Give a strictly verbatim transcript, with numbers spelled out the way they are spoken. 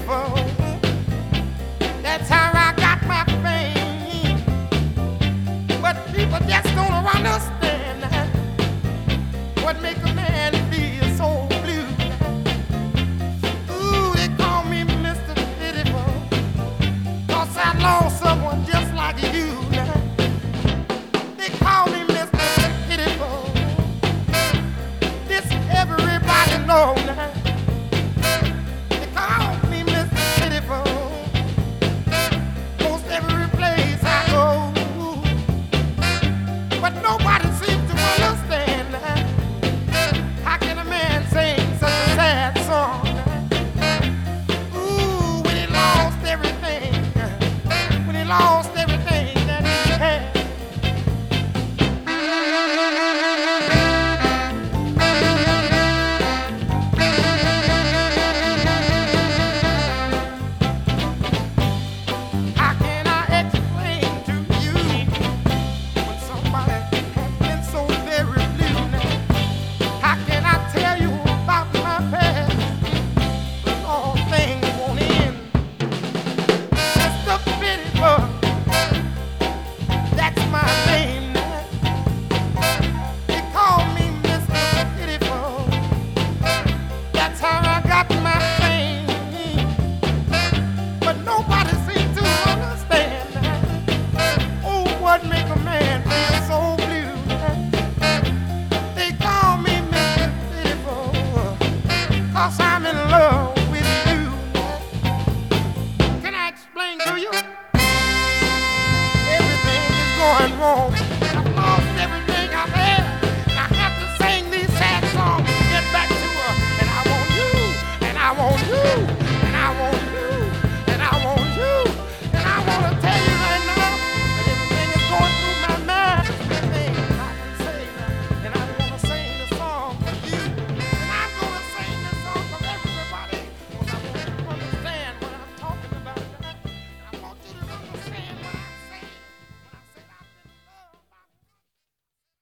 pitiful. That's how I got my fame. But people just don't understand what make a man feel so blue. Ooh, they call me Mister Pitiful, 'cause I lost someone just like you. They call me Mister Pitiful. This everybody know now. They call me Mister Pitiful. Most every place I go, but nobody seems to understand. How can a man sing such a sad song? Ooh, when he lost everything, when he lost everything that he had. How can I explain to you when somebody has been so very blue now? How can I tell you about my past when all things won't end? Mister Pitiful, that's my name now. They call me Mister Pitiful. That's how I got my fame. But nobody seems to understand. Oh, what make a man feel so blue? They call me Mister Pitiful, 'cause I'm in love.